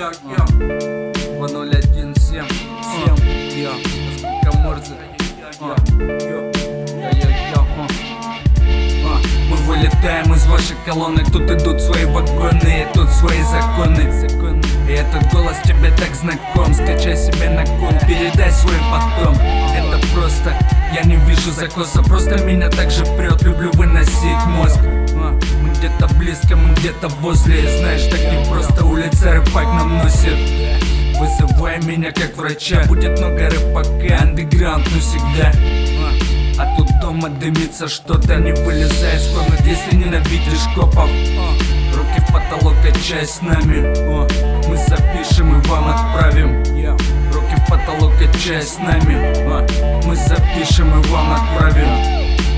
2017 Насколько Морзе. Мы вылетаем из вашей колонны. Тут идут свои вагоны, и тут свои законы. И этот голос тебе так знаком. Скачай себе на ком, передай свой потом. Это просто, я не вижу закоса. Просто меня так же прет, люблю выносить мозг. Мы где-то близко, мы где-то возле. Знаешь, так не просто, улица рэпак нам носит. Вызывай меня как врача. Будет много рэпака, андеграунд навсегда. А тут дома дымится что-то. Не вылезай из комнат, если ненавидишь копов. Руки в потолок, качай с нами. Мы запишем и вам отправим. Руки в потолок, качай с нами. Мы запишем и вам отправим.